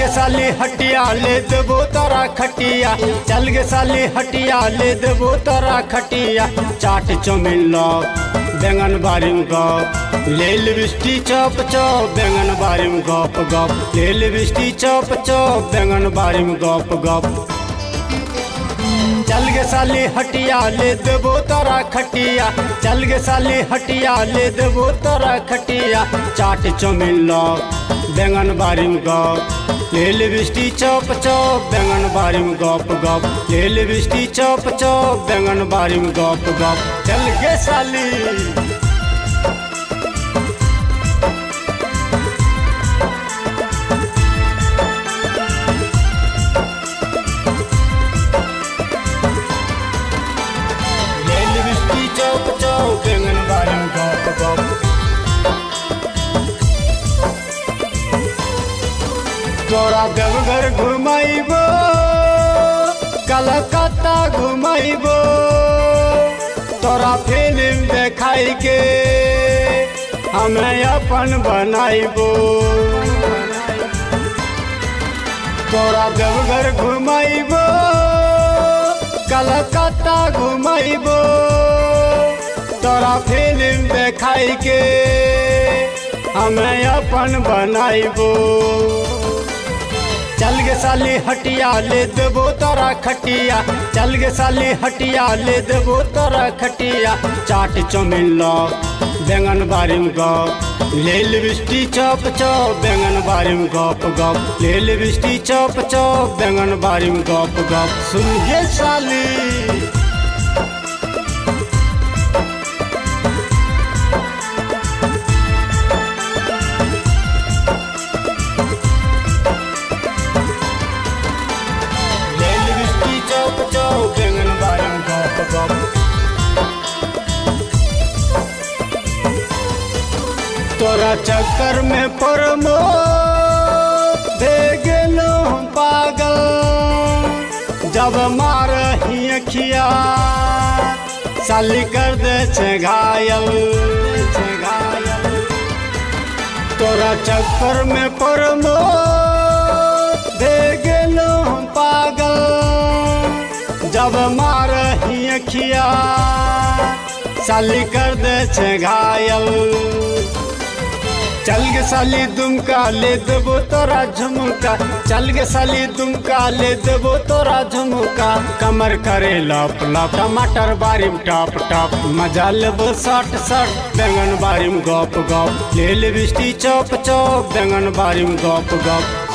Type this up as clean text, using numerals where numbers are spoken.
साली हटिया ले देबो तोरा खटिया, चल गे साली हटिया ले देबो तोरा खटिया। चाट चौमिन लो बैंगन बारी में गप, ले लिपस्टिक चौप चौप बैंगन बारी में गप गप, ले लिपस्टिक चौप चौप बैंगन बारी में गप गप। चल गे साली हटिया ले देबो तोरा खटिया, चल गे साली हटिया ले देबो तोरा खटिया। चाट चौमिन लो बैंगन बारी में गप, ले लिपस्टिक चौप चौप बैंगन बारी में गप गप, ले लिपस्टिक चौप चौप बैंगन बारी में गप गप। चल गे साली बैंगन बारी में गप गप। तोरा देवघर घुमाइबो, कलकत्ता घुमाइबो, तोरा फिल्म देखाई के हमें अपन बनाइबो। तोरा देवघर घुमाइबो, कलकत्ता घुमाइबो, तोरा फिल्म देखाई के हमें अपन बनाइबो। चल गे साली हटिया ले देबो तोरा खटिया, चल गे साली हटिया ले देबो तोरा खटिया। चाट चौमिन लो बैंगन बारी में गप, ले लिपस्टिक चौप चौप बैंगन बारी में गप गप, ले लिपस्टिक चौप चौप बैंगन बारी में गप गप। सुन गे साली बैंगन बारी में गप गप। तोरा चक्कर में परमो भे गेलो हम पागल, जब मारही अखिया साली कर दे छे घायल। तोरा चक्कर में परमो भे गेलो हम पागल, जब मारही अखिया साली कर दे छे घायल। चल गे साली दुमका ले देबो तोरा झुमका, चल गे साली दुमका ले देबो तोरा झुमका। कमर करे लप लप टमाटर बारी में टप टप, मजा लेबो सट सट बैंगन बारी में गप गप, ले लिपस्टिक चौप चौप बैंगन बारी में गप गप।